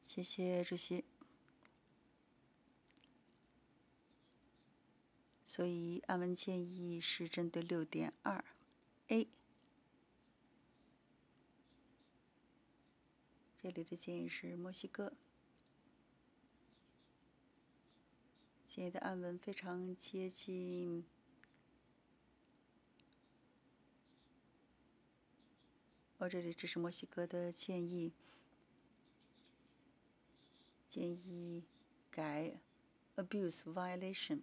谢谢主席。所以按文建议是针对6.2a， 这里的建议是墨西哥，建议的按文非常接近这里这是墨西哥的建议，建议改 abuse violation。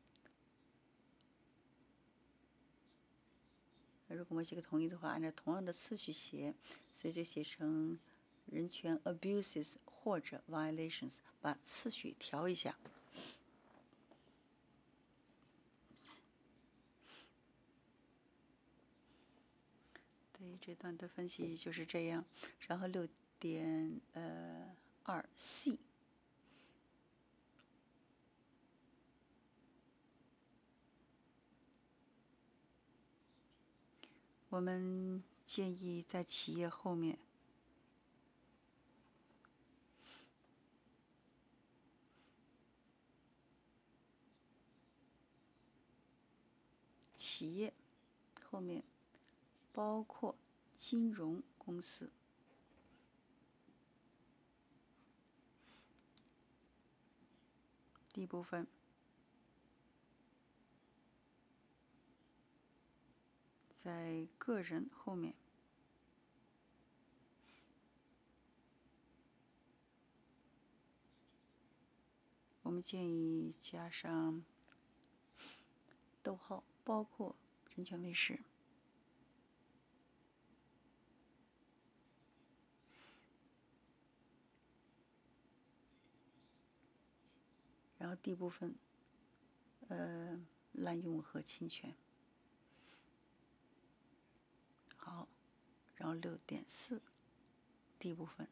如果墨西哥同意的话，按照同样的次序写，所以就写成人权 abuses 或者 violations， 把次序调一下。对这段的分析就是这样。然后6.2c，我们建议在企业后面企业后面包括金融公司。第一部分在个人后面，我们建议加上逗号，包括人权卫士。然后第一部分滥用和侵权。好，然后6.4第一部分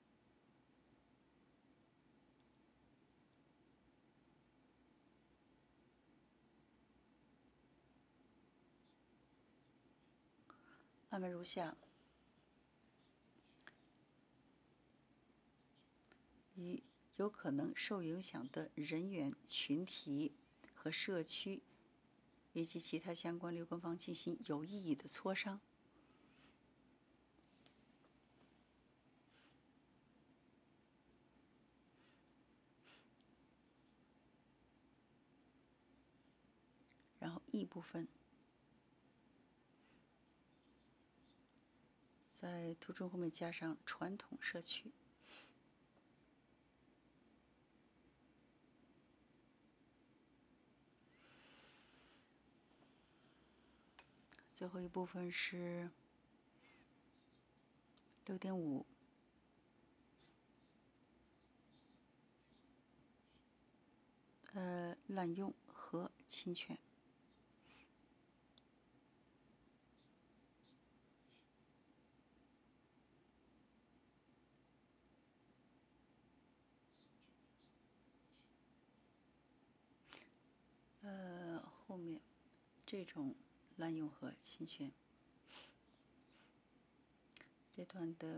按文如下：与有可能受影响的人员群体和社区以及其他相关流关方进行有意义的磋商。然后一部分在图中后面加上传统社区。最后一部分是6.5，滥用和侵权。后面这种滥用和侵权这段的